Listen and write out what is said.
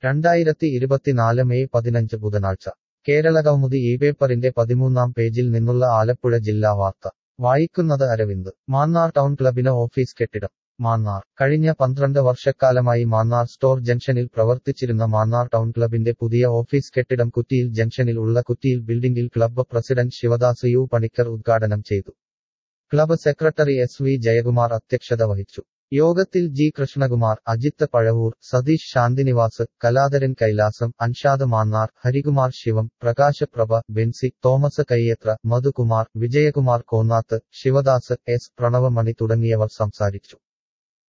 2024 May 15 ബുധനാഴ്ച കേരളകൗമുദി പേപ്പറിന്റെ 13-ാം പേജിൽ നിന്നുള്ള ആലപ്പുഴ ജില്ലാ വാർത്ത വായിക്കുന്നത് അരവിന്ദ്. മാന്നാർ ടൗൺ ക്ലബിന് ഓഫീസ് കെട്ടിടം. മാന്നാർ കഴിഞ്ഞ 12 വർഷക്കാലമായി മാന്നാർ സ്റ്റോർ ജംഗ്ഷനിൽ പ്രവർത്തിച്ചിരുന്ന മാന്നാർ ടൗൺ ക്ലബിന്റെ പുതിയ ഓഫീസ് കെട്ടിടം കുറ്റിയിൽ ജംഗ്ഷനിൽ ഉള്ള കുറ്റിയിൽ ബിൽഡിംഗിൽ club president Shivadas U Panicker ഉദ്ഘാടനം ചെയ്തു. Club secretary S V. ജയകുമാർ അധ്യക്ഷത വഹിച്ചു. യോഗത്തിൽ G. Krishnakumar, Ajith Pazhavoor, Satheesh Shanthinivas, Kaladharan Kailasam, Anshad Mannar, Harikumar Shivam, Prakash Prabha, Benzy, Thomas Kayyethra, Madhukumar, Vijayakumar Konnath, Shivadas, S. Pranavamani തുടങ്ങിയവർ സംസാരിച്ചു.